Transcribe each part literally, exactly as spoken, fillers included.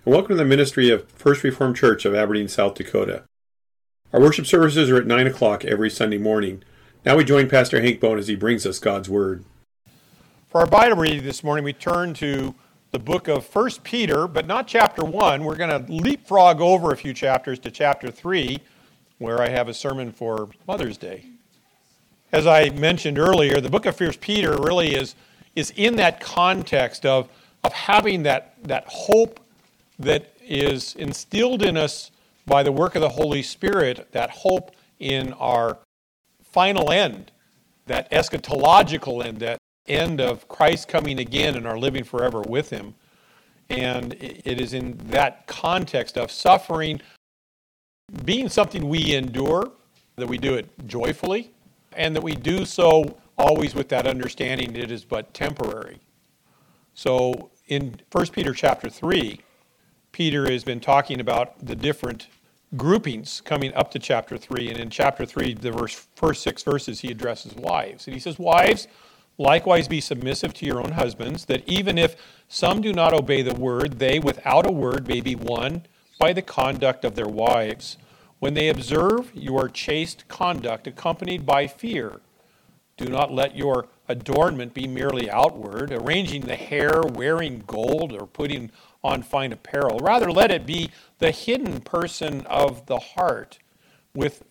and welcome to the ministry of First Reformed Church of Aberdeen, South Dakota. Our worship services are at nine o'clock every Sunday morning. Now we join Pastor Hank Bone as he brings us God's Word. For our Bible reading this morning, we turn to the book of First Peter, but not chapter one. We're going to leapfrog over a few chapters to chapter three, where I have a sermon for Mother's Day. As I mentioned earlier, the book of First Peter really is, is in that context of, of having that, that hope that is instilled in us by the work of the Holy Spirit, that hope in our final end, that eschatological end, that end of Christ coming again and our living forever with Him. And it is in that context of suffering being something we endure, that we do it joyfully, and that we do so always with that understanding it is but temporary. So in First Peter chapter three, Peter has been talking about the different groupings coming up to chapter three. And in chapter three, the verse, first six verses, he addresses wives. And he says, "Wives, likewise be submissive to your own husbands, that even if some do not obey the word, they without a word may be won by the conduct of their wives, when they observe your chaste conduct accompanied by fear. Do not let your adornment be merely outward, arranging the hair, wearing gold, or putting on fine apparel. Rather, let it be the hidden person of the heart, with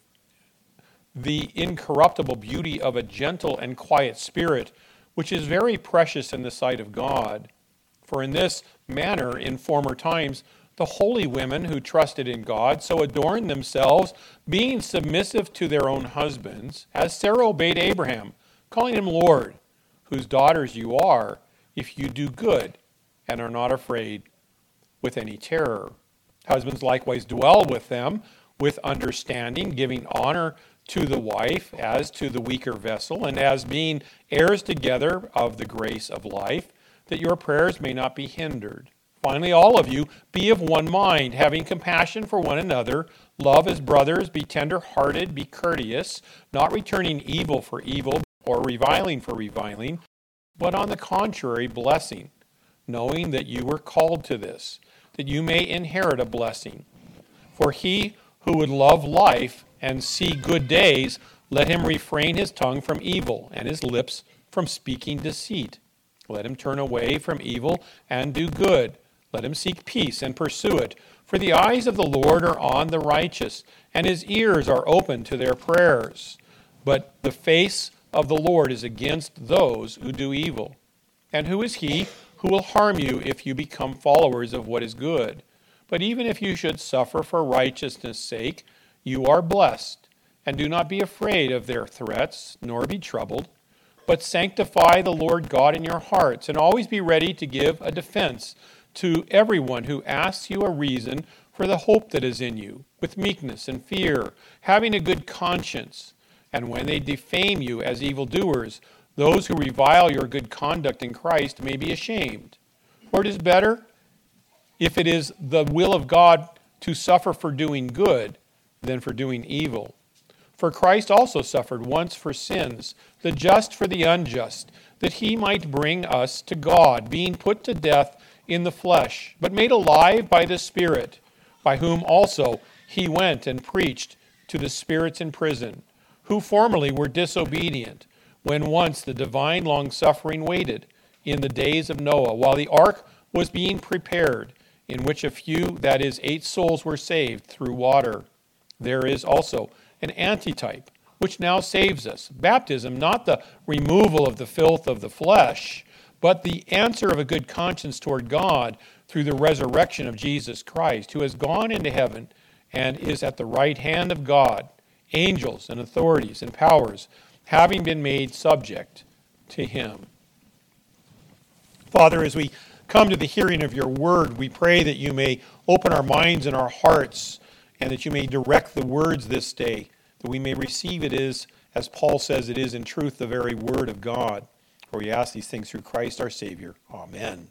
the incorruptible beauty of a gentle and quiet spirit, which is very precious in the sight of God. For in this manner, in former times, the holy women who trusted in God so adorned themselves, being submissive to their own husbands, as Sarah obeyed Abraham, calling him Lord, whose daughters you are, if you do good and are not afraid with any terror. Husbands likewise dwell with them with understanding, giving honor to the wife as to the weaker vessel, and as being heirs together of the grace of life, that your prayers may not be hindered. Finally, all of you, be of one mind, having compassion for one another, love as brothers, be tender-hearted, be courteous, not returning evil for evil, or reviling for reviling, but on the contrary, blessing, knowing that you were called to this, that you may inherit a blessing. For he who would love life and see good days, let him refrain his tongue from evil, and his lips from speaking deceit. Let him turn away from evil and do good. Let him seek peace and pursue it. For the eyes of the Lord are on the righteous, and his ears are open to their prayers. But the face of the Lord is against those who do evil. And who is he who will harm you if you become followers of what is good? But even if you should suffer for righteousness' sake, you are blessed. And do not be afraid of their threats, nor be troubled, but sanctify the Lord God in your hearts, and always be ready to give a defense to everyone who asks you a reason for the hope that is in you, with meekness and fear, having a good conscience. And when they defame you as evildoers, those who revile your good conduct in Christ may be ashamed. For it is better, if it is the will of God to suffer for doing good than for doing evil. For Christ also suffered once for sins, the just for the unjust, that he might bring us to God, being put to death in the flesh, but made alive by the Spirit, by whom also he went and preached to the spirits in prison, who formerly were disobedient, when once the divine long-suffering waited in the days of Noah, while the ark was being prepared, in which a few, that is, eight souls, were saved through water. There is also an antitype, which now saves us. Baptism, not the removal of the filth of the flesh, but the answer of a good conscience toward God through the resurrection of Jesus Christ, who has gone into heaven and is at the right hand of God, angels and authorities and powers having been made subject to him. Father, as we come to the hearing of your word, we pray that you may open our minds and our hearts, and that you may direct the words this day, that we may receive it is, as Paul says, it is in truth the very word of God. For we ask these things through Christ our Savior. Amen.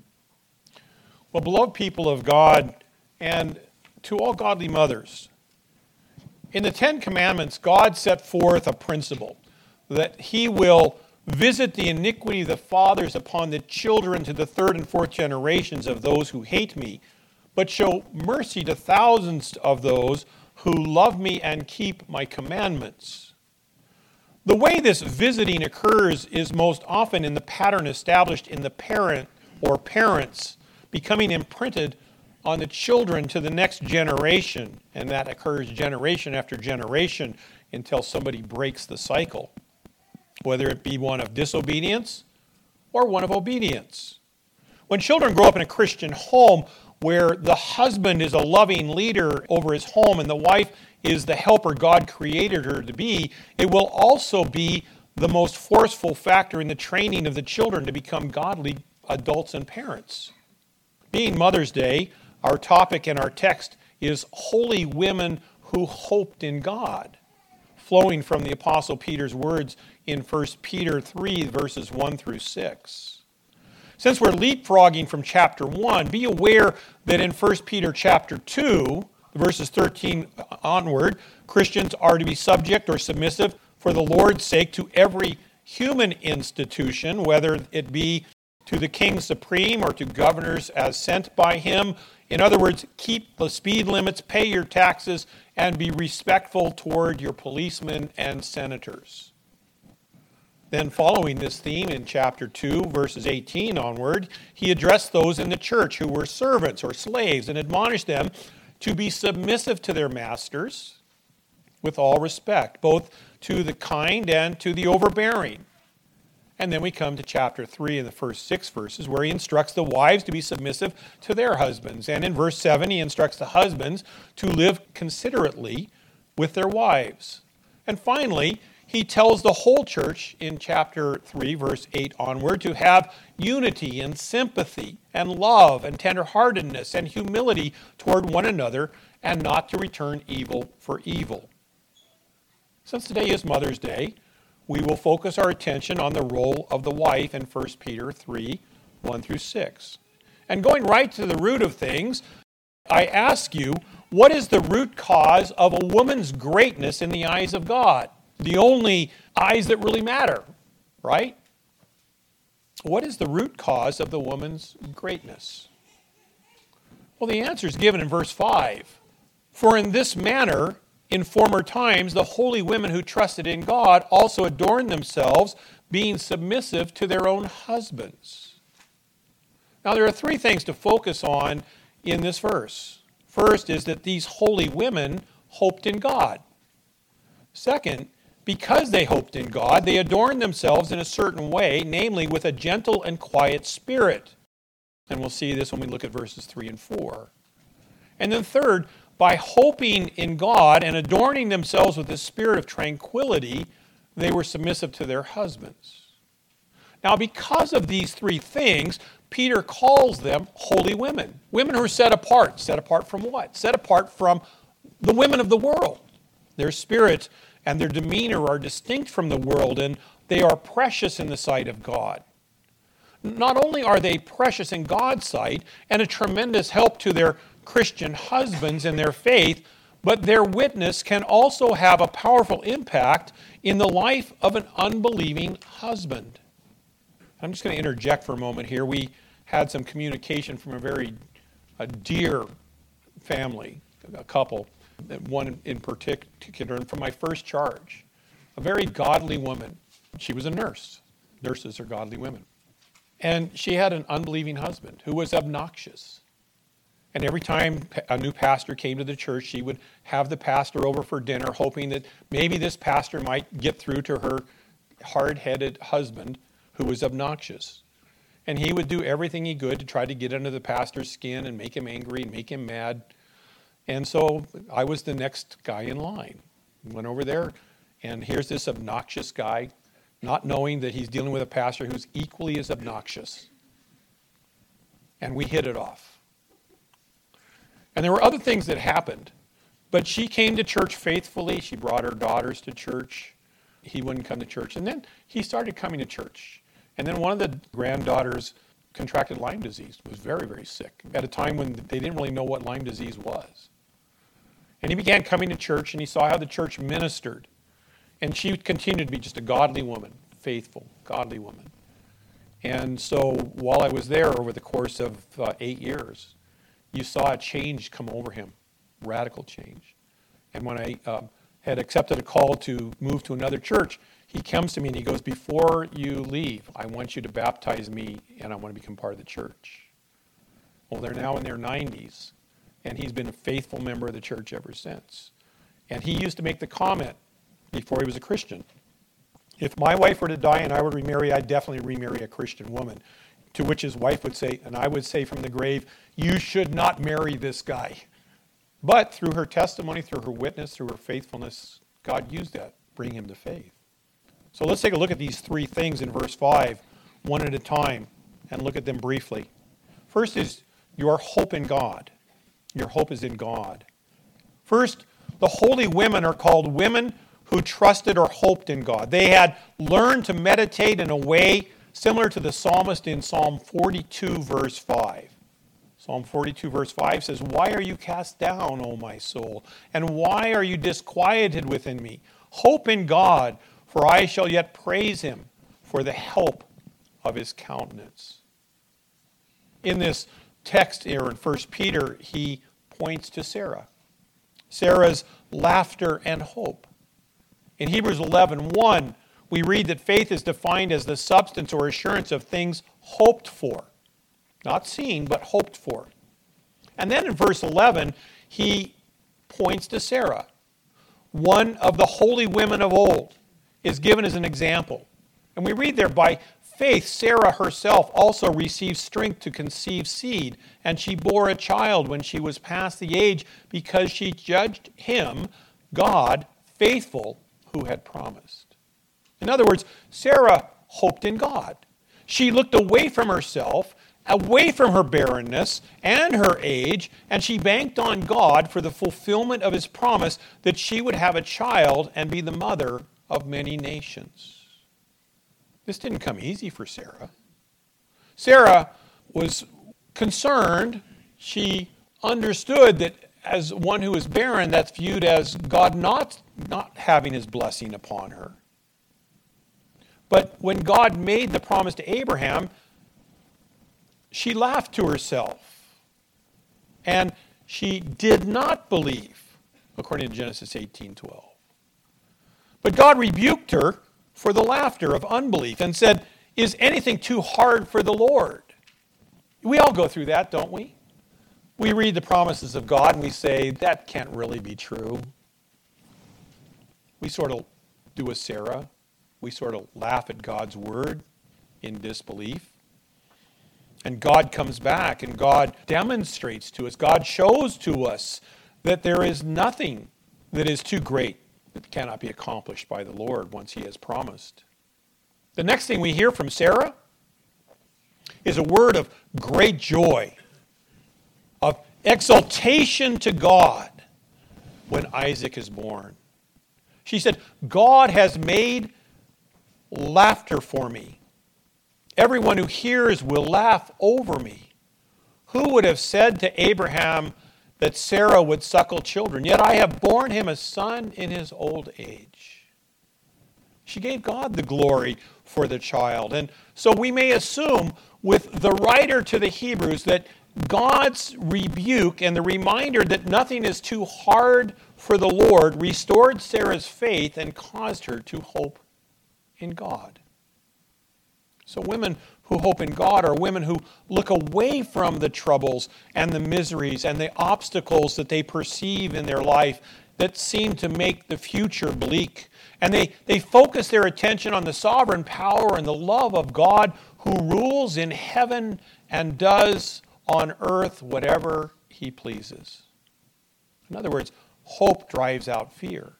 Well, beloved people of God, and to all godly mothers, in the Ten Commandments, God set forth a principle that he will visit the iniquity of the fathers upon the children to the third and fourth generations of those who hate me, but show mercy to thousands of those who love me and keep my commandments. The way this visiting occurs is most often in the pattern established in the parent or parents becoming imprinted on the children to the next generation, and that occurs generation after generation until somebody breaks the cycle, whether it be one of disobedience or one of obedience. When children grow up in a Christian home where the husband is a loving leader over his home and the wife is the helper God created her to be, it will also be the most forceful factor in the training of the children to become godly adults and parents. Being Mother's Day, our topic and our text is holy women who hoped in God, flowing from the Apostle Peter's words in First Peter three, verses one through six. Since we're leapfrogging from chapter one, be aware that in First Peter chapter two, verses thirteen onward, Christians are to be subject or submissive for the Lord's sake to every human institution, whether it be to the king supreme or to governors as sent by him. In other words, keep the speed limits, pay your taxes, and be respectful toward your policemen and senators. Then following this theme in chapter two, verses eighteen onward, he addressed those in the church who were servants or slaves and admonished them to be submissive to their masters with all respect, both to the kind and to the overbearing. And then we come to chapter three in the first six verses where he instructs the wives to be submissive to their husbands. And in verse seven, he instructs the husbands to live considerately with their wives. And finally, he tells the whole church in chapter three, verse eight onward, to have unity and sympathy and love and tenderheartedness and humility toward one another and not to return evil for evil. Since today is Mother's Day, we will focus our attention on the role of the wife in First Peter three, one through six. And going right to the root of things, I ask you, what is the root cause of a woman's greatness in the eyes of God? The only eyes that really matter, right? What is the root cause of the woman's greatness? Well, the answer is given in verse five. For in this manner, in former times, the holy women who trusted in God also adorned themselves, being submissive to their own husbands. Now, there are three things to focus on in this verse. First is that these holy women hoped in God. Second, because they hoped in God, they adorned themselves in a certain way, namely with a gentle and quiet spirit. And we'll see this when we look at verses three and four. And then third, by hoping in God and adorning themselves with the spirit of tranquility, they were submissive to their husbands. Now, because of these three things, Peter calls them holy women. Women who are set apart. Set apart from what? Set apart from the women of the world. Their spirit and their demeanor are distinct from the world, and they are precious in the sight of God. Not only are they precious in God's sight and a tremendous help to their Christian husbands in their faith, but their witness can also have a powerful impact in the life of an unbelieving husband. I'm just going to interject for a moment here. We had some communication from a very a dear family, a couple, one in particular, and from my first charge, a very godly woman. She was a nurse. Nurses are godly women. And she had an unbelieving husband who was obnoxious. And every time a new pastor came to the church, she would have the pastor over for dinner, hoping that maybe this pastor might get through to her hard-headed husband who was obnoxious. And he would do everything he could to try to get under the pastor's skin and make him angry and make him mad. And so I was the next guy in line. Went over there, and here's this obnoxious guy, not knowing that he's dealing with a pastor who's equally as obnoxious. And we hit it off. And there were other things that happened, but she came to church faithfully. She brought her daughters to church. He wouldn't come to church. And then he started coming to church. And then one of the granddaughters contracted Lyme disease, was very, very sick, at a time when they didn't really know what Lyme disease was. And he began coming to church, and he saw how the church ministered. And she continued to be just a godly woman, faithful, godly woman. And so while I was there over the course of uh, eight years, you saw a change come over him, radical change. And when I um, had accepted a call to move to another church, he comes to me and he goes, before you leave, I want you to baptize me and I want to become part of the church. Well, they're now in their nineties, and he's been a faithful member of the church ever since. And he used to make the comment before he was a Christian, if my wife were to die and I would remarry, I'd definitely remarry a Christian woman. To which his wife would say, and I would say from the grave, you should not marry this guy. But through her testimony, through her witness, through her faithfulness, God used that, bring him to faith. So let's take a look at these three things in verse five, one at a time, and look at them briefly. First is your hope in God. Your hope is in God. First, the holy women are called women who trusted or hoped in God. They had learned to meditate in a way similar to the psalmist in Psalm forty-two, verse five. Psalm forty-two, verse five says, why are you cast down, O my soul? And why are you disquieted within me? Hope in God, for I shall yet praise him for the help of his countenance. In this text here in First Peter, he points to Sarah. Sarah's laughter and hope. In Hebrews eleven one, we read that faith is defined as the substance or assurance of things hoped for. Not seen, but hoped for. And then in verse eleven, he points to Sarah. One of the holy women of old is given as an example. And we read there, by faith, Sarah herself also received strength to conceive seed, and she bore a child when she was past the age, because she judged him, God, faithful, who had promised. In other words, Sarah hoped in God. She looked away from herself, away from her barrenness and her age, and she banked on God for the fulfillment of his promise that she would have a child and be the mother of many nations. This didn't come easy for Sarah. Sarah was concerned. She understood that as one who is barren, that's viewed as God not, not having his blessing upon her. But when God made the promise to Abraham, she laughed to herself. And she did not believe, according to Genesis eighteen twelve. But God rebuked her for the laughter of unbelief and said, is anything too hard for the Lord? We all go through that, don't we? We read the promises of God and we say, that can't really be true. We sort of do a Sarah. We sort of laugh at God's word in disbelief. And God comes back and God demonstrates to us, God shows to us that there is nothing that is too great that cannot be accomplished by the Lord once he has promised. The next thing we hear from Sarah is a word of great joy, of exaltation to God when Isaac is born. She said, God has made laughter for me. Everyone who hears will laugh over me. Who would have said to Abraham that Sarah would suckle children? Yet I have borne him a son in his old age. She gave God the glory for the child. And so we may assume with the writer to the Hebrews that God's rebuke and the reminder that nothing is too hard for the Lord restored Sarah's faith and caused her to hope in God. So women who hope in God are women who look away from the troubles and the miseries and the obstacles that they perceive in their life that seem to make the future bleak. And they, they focus their attention on the sovereign power and the love of God who rules in heaven and does on earth whatever he pleases. In other words, hope drives out fear.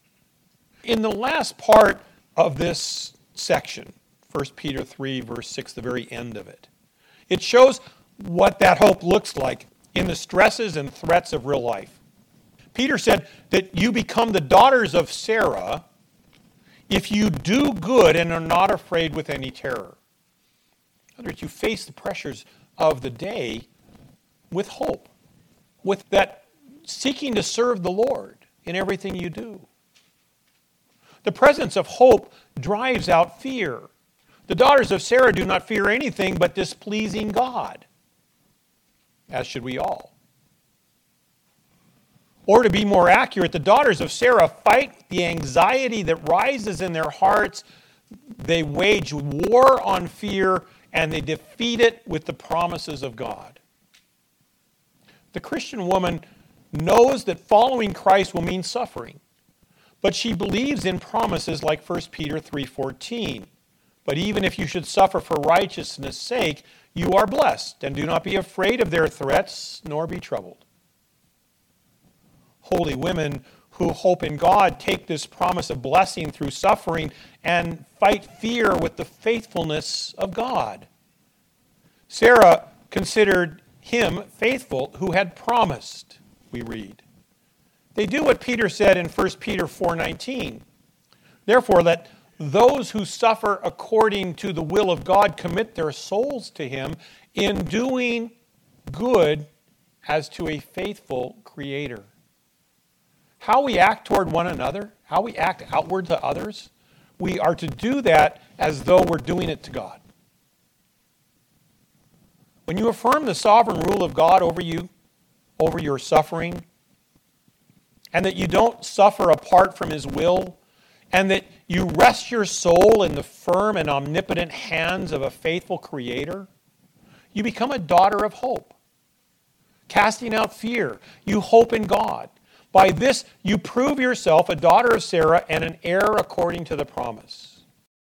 In the last part of this section, First Peter three, verse six, the very end of it, it shows what that hope looks like in the stresses and threats of real life. Peter said that you become the daughters of Sarah if you do good and are not afraid with any terror. In other words, you face the pressures of the day with hope, with that seeking to serve the Lord in everything you do. The presence of hope drives out fear. The daughters of Sarah do not fear anything but displeasing God, as should we all. Or to be more accurate, the daughters of Sarah fight the anxiety that rises in their hearts. They wage war on fear, and they defeat it with the promises of God. The Christian woman knows that following Christ will mean suffering, but she believes in promises like First Peter three fourteen. But even if you should suffer for righteousness' sake, you are blessed, and do not be afraid of their threats, nor be troubled. Holy women who hope in God take this promise of blessing through suffering and fight fear with the faithfulness of God. Sarah considered him faithful who had promised, we read. They do what Peter said in First Peter four nineteen. Therefore, let those who suffer according to the will of God commit their souls to him in doing good as to a faithful Creator. How we act toward one another, how we act outward to others, we are to do that as though we're doing it to God. When you affirm the sovereign rule of God over you, over your suffering, and that you don't suffer apart from his will, and that you rest your soul in the firm and omnipotent hands of a faithful Creator, you become a daughter of hope. Casting out fear, you hope in God. By this, you prove yourself a daughter of Sarah and an heir according to the promise.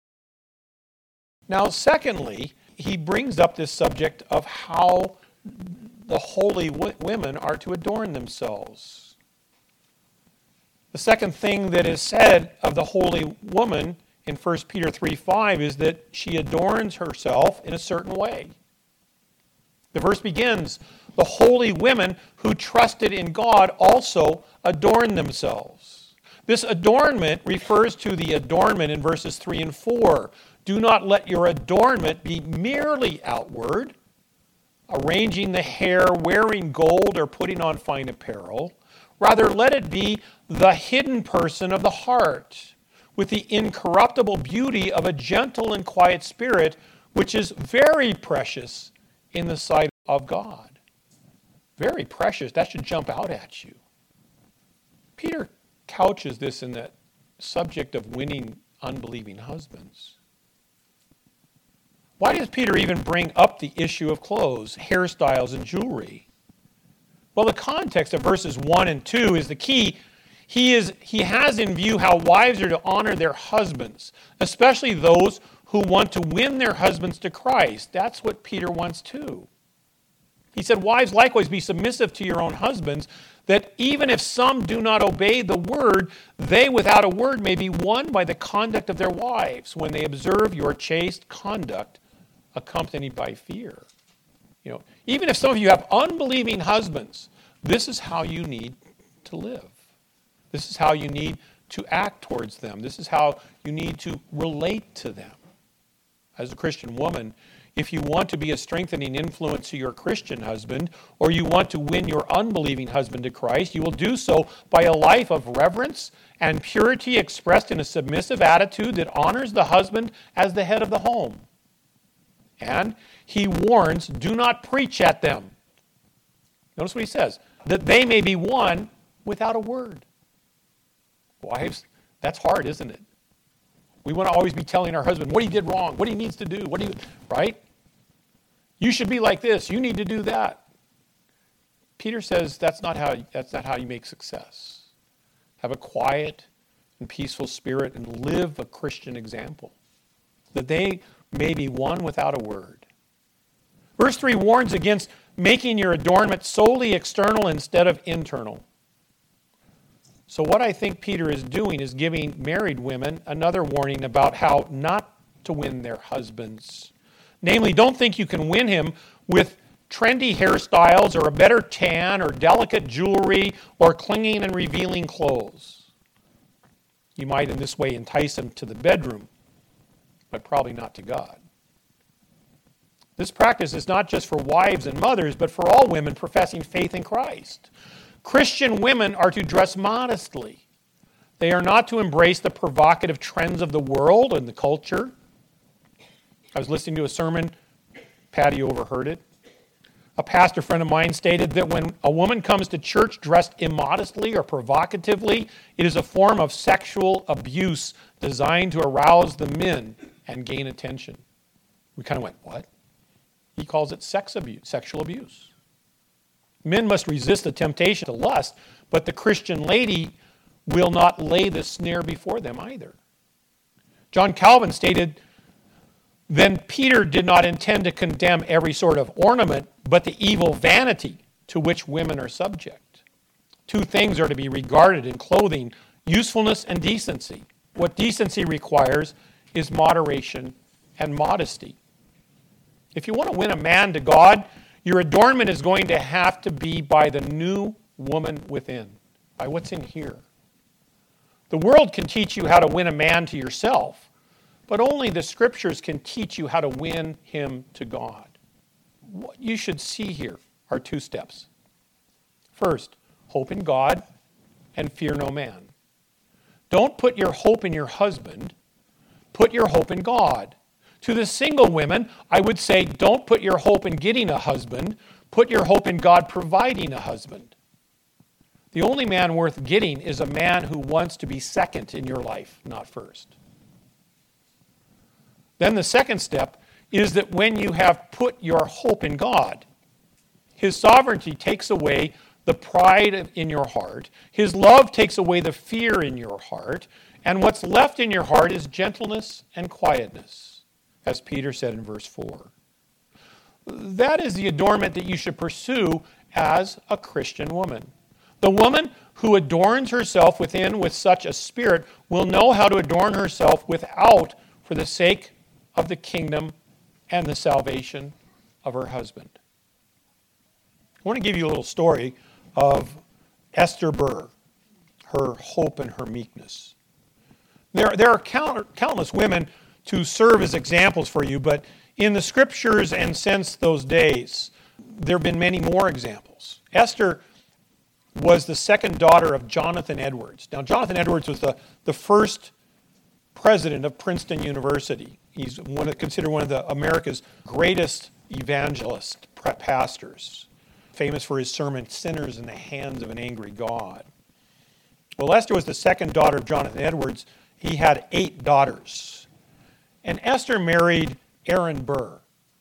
Now, secondly, he brings up this subject of how the holy w- women are to adorn themselves. The second thing that is said of the holy woman in First Peter three five is that she adorns herself in a certain way. The verse begins, the holy women who trusted in God also adorned themselves. This adornment refers to the adornment in verses three and four. Do not let your adornment be merely outward, arranging the hair, wearing gold, or putting on fine apparel. Rather, let it be the hidden person of the heart, with the incorruptible beauty of a gentle and quiet spirit, which is very precious in the sight of God. Very precious. That should jump out at you. Peter couches this in that subject of winning unbelieving husbands. Why does Peter even bring up the issue of clothes, hairstyles, and jewelry? Well, the context of verses one and two is the key. He, is, he has in view how wives are to honor their husbands, especially those who want to win their husbands to Christ. That's what Peter wants too. He said, wives, likewise be submissive to your own husbands, that even if some do not obey the word, they without a word may be won by the conduct of their wives when they observe your chaste conduct accompanied by fear. You know, even if some of you have unbelieving husbands, this is how you need to live. This is how you need to act towards them. This is how you need to relate to them. As a Christian woman, if you want to be a strengthening influence to your Christian husband, or you want to win your unbelieving husband to Christ, you will do so by a life of reverence and purity expressed in a submissive attitude that honors the husband as the head of the home. And he warns, do not preach at them. Notice what he says, that they may be won without a word. Wives, that's hard, isn't it? We want to always be telling our husband what he did wrong, what he needs to do, what he, right? You should be like this, you need to do that. Peter says that's not how, that's not how you make success. Have a quiet and peaceful spirit and live a Christian example, that they may be won without a word. Verse three warns against making your adornment solely external instead of internal. So what I think Peter is doing is giving married women another warning about how not to win their husbands. Namely, don't think you can win him with trendy hairstyles or a better tan or delicate jewelry or clinging and revealing clothes. You might in this way entice him to the bedroom, but probably not to God. This practice is not just for wives and mothers, but for all women professing faith in Christ. Christian women are to dress modestly. They are not to embrace the provocative trends of the world and the culture. I was listening to a sermon, Patty overheard it. A pastor friend of mine stated that when a woman comes to church dressed immodestly or provocatively, it is a form of sexual abuse designed to arouse the men and gain attention. We kind of went, what? He calls it sex abuse, sexual abuse. Men must resist the temptation to lust, but the Christian lady will not lay the snare before them either. John Calvin stated, then Peter did not intend to condemn every sort of ornament, but the evil vanity to which women are subject. Two things are to be regarded in clothing, usefulness and decency. What decency requires is moderation and modesty. If you want to win a man to God, your adornment is going to have to be by the new woman within, by what's in here. The world can teach you how to win a man to yourself, but only the scriptures can teach you how to win him to God. What you should see here are two steps. First, hope in God and fear no man. Don't put your hope in your husband. Put your hope in God. To the single women, I would say don't put your hope in getting a husband. Put your hope in God providing a husband. The only man worth getting is a man who wants to be second in your life, not first. Then the second step is that when you have put your hope in God, his sovereignty takes away the pride in your heart. His love takes away the fear in your heart. And what's left in your heart is gentleness and quietness, as Peter said in verse four. That is the adornment that you should pursue as a Christian woman. The woman who adorns herself within with such a spirit will know how to adorn herself without for the sake of the kingdom and the salvation of her husband. I want to give you a little story of Esther Burr, her hope and her meekness. There, there are count, countless women to serve as examples for you, but in the scriptures and since those days, there have been many more examples. Esther was the second daughter of Jonathan Edwards. Now, Jonathan Edwards was the, the first president of Princeton University. He's one of, considered one of the America's greatest evangelist pastors, famous for his sermon, Sinners in the Hands of an Angry God. Well, Esther was the second daughter of Jonathan Edwards. He had eight daughters. And Esther married Aaron Burr,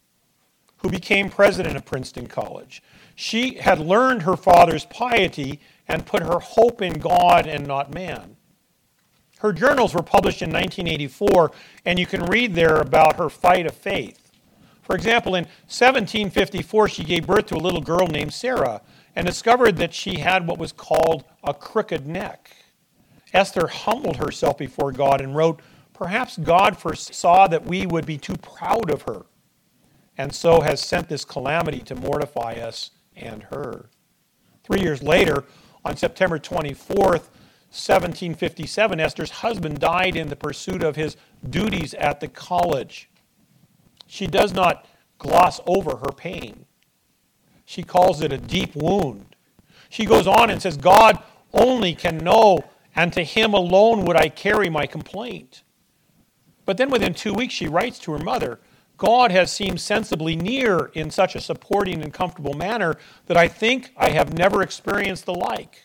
who became president of Princeton College. She had learned her father's piety and put her hope in God and not man. Her journals were published in nineteen eighty-four, and you can read there about her fight of faith. For example, in seventeen fifty-four, she gave birth to a little girl named Sarah and discovered that she had what was called a crooked neck. Esther humbled herself before God and wrote, "Perhaps God foresaw that we would be too proud of her, and so has sent this calamity to mortify us and her." Three years later, on September twenty-fourth, seventeen fifty-seven, Esther's husband died in the pursuit of his duties at the college. She does not gloss over her pain. She calls it a deep wound. She goes on and says, "God only can know, and to him alone would I carry my complaint." But then within two weeks, she writes to her mother, "God has seemed sensibly near in such a supporting and comfortable manner that I think I have never experienced the like.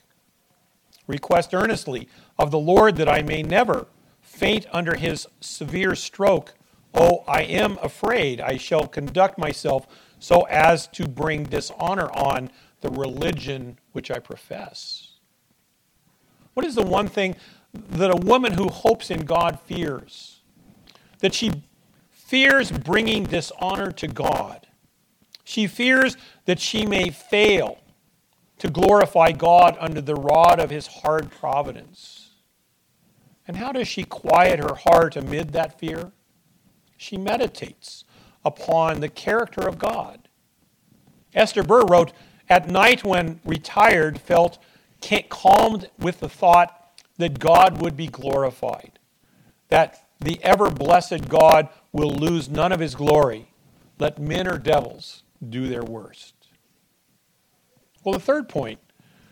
Request earnestly of the Lord that I may never faint under his severe stroke. Oh, I am afraid I shall conduct myself so as to bring dishonor on the religion which I profess." What is the one thing that a woman who hopes in God fears? That she fears bringing dishonor to God. She fears that she may fail to glorify God under the rod of his hard providence. And how does she quiet her heart amid that fear? She meditates upon the character of God. Esther Burr wrote, "At night when retired, felt calmed with the thought that God would be glorified, that the ever-blessed God will lose none of his glory. Let men or devils do their worst." Well, the third point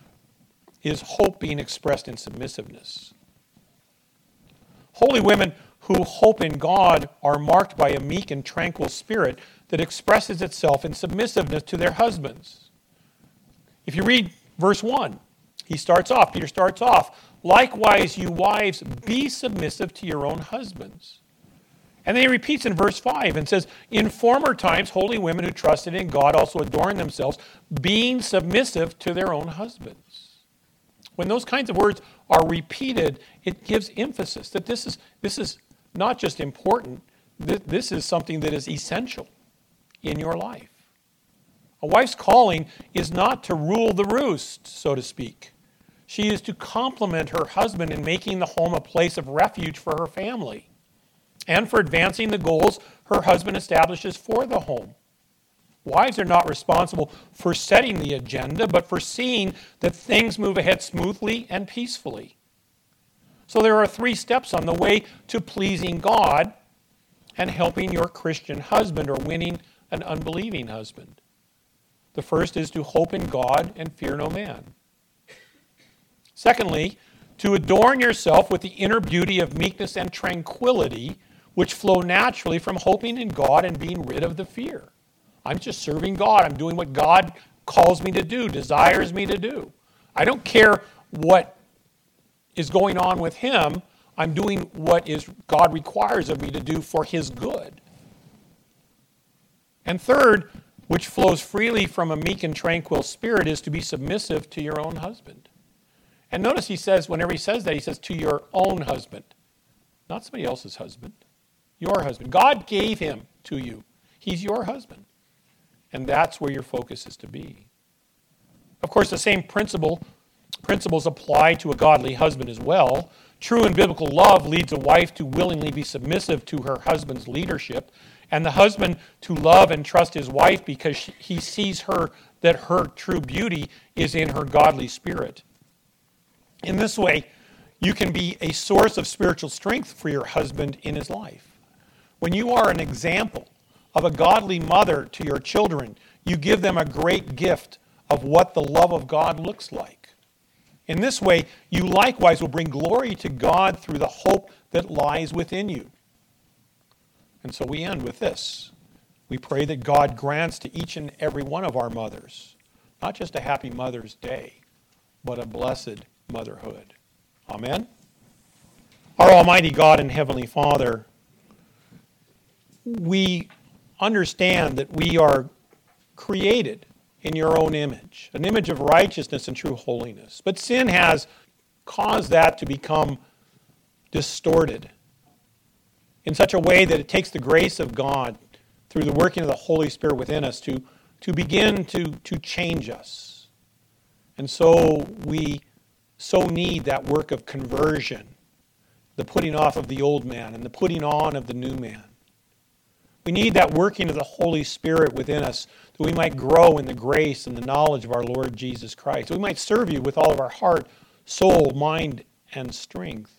is hope being expressed in submissiveness. Holy women who hope in God are marked by a meek and tranquil spirit that expresses itself in submissiveness to their husbands. If you read verse one, he starts off, Peter starts off, likewise, you wives, be submissive to your own husbands. And then he repeats in verse five and says, in former times, holy women who trusted in God also adorned themselves, being submissive to their own husbands. When those kinds of words are repeated, it gives emphasis that this is, this is not just important, this is something that is essential in your life. A wife's calling is not to rule the roost, so to speak. She is to complement her husband in making the home a place of refuge for her family and for advancing the goals her husband establishes for the home. Wives are not responsible for setting the agenda, but for seeing that things move ahead smoothly and peacefully. So there are three steps on the way to pleasing God and helping your Christian husband or winning an unbelieving husband. The first is to hope in God and fear no man. Secondly, to adorn yourself with the inner beauty of meekness and tranquility, which flow naturally from hoping in God and being rid of the fear. I'm just serving God. I'm doing what God calls me to do, desires me to do. I don't care what is going on with him. I'm doing what is God requires of me to do for his good. And third, which flows freely from a meek and tranquil spirit, is to be submissive to your own husband. And notice he says, whenever he says that, he says to your own husband, not somebody else's husband, your husband. God gave him to you. He's your husband. And that's where your focus is to be. Of course, the same principle, principles apply to a godly husband as well. True and biblical love leads a wife to willingly be submissive to her husband's leadership, and the husband to love and trust his wife because she, he sees her, that her true beauty is in her godly spirit. In this way, you can be a source of spiritual strength for your husband in his life. When you are an example of a godly mother to your children, you give them a great gift of what the love of God looks like. In this way, you likewise will bring glory to God through the hope that lies within you. And so we end with this. We pray that God grants to each and every one of our mothers, not just a happy Mother's Day, but a blessed motherhood. Amen? Our Almighty God and Heavenly Father, we understand that we are created in your own image, an image of righteousness and true holiness. But sin has caused that to become distorted in such a way that it takes the grace of God through the working of the Holy Spirit within us to, to begin to, to change us. And so we so need that work of conversion, the putting off of the old man and the putting on of the new man. We need that working of the Holy Spirit within us that we might grow in the grace and the knowledge of our Lord Jesus Christ, that we might serve you with all of our heart, soul, mind, and strength.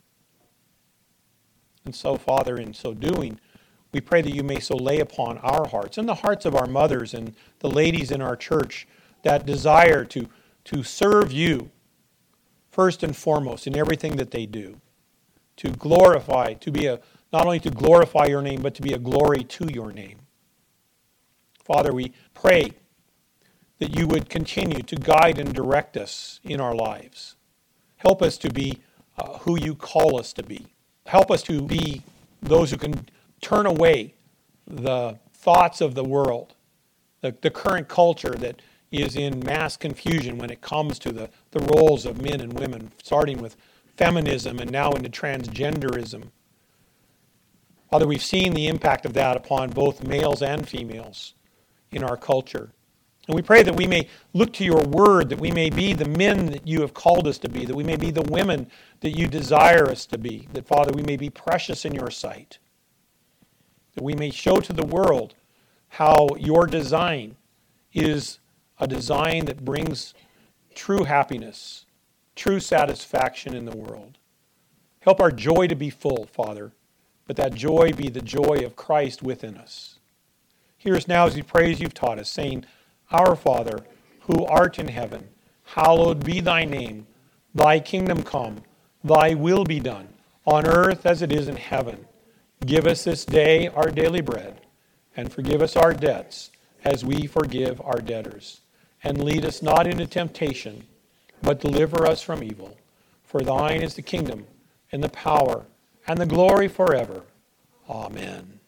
And so, Father, in so doing, we pray that you may so lay upon our hearts and the hearts of our mothers and the ladies in our church that desire to, to serve you first and foremost in everything that they do, to glorify, to be a not only to glorify your name, but to be a glory to your name. Father, we pray that you would continue to guide and direct us in our lives. Help us to be uh, who you call us to be. Help us to be those who can turn away the thoughts of the world, the, the current culture that is in mass confusion when it comes to the, the roles of men and women, starting with feminism and now into transgenderism. Father, we've seen the impact of that upon both males and females in our culture. And we pray that we may look to your word, that we may be the men that you have called us to be, that we may be the women that you desire us to be, that, Father, we may be precious in your sight, that we may show to the world how your design is a design that brings true happiness, true satisfaction in the world. Help our joy to be full, Father, but that joy be the joy of Christ within us. Hear us now as we pray as you've taught us, saying, Our Father, who art in heaven, hallowed be thy name. Thy kingdom come, thy will be done, on earth as it is in heaven. Give us this day our daily bread, and forgive us our debts as we forgive our debtors. And lead us not into temptation, but deliver us from evil. For thine is the kingdom, and the power, and the glory forever. Amen.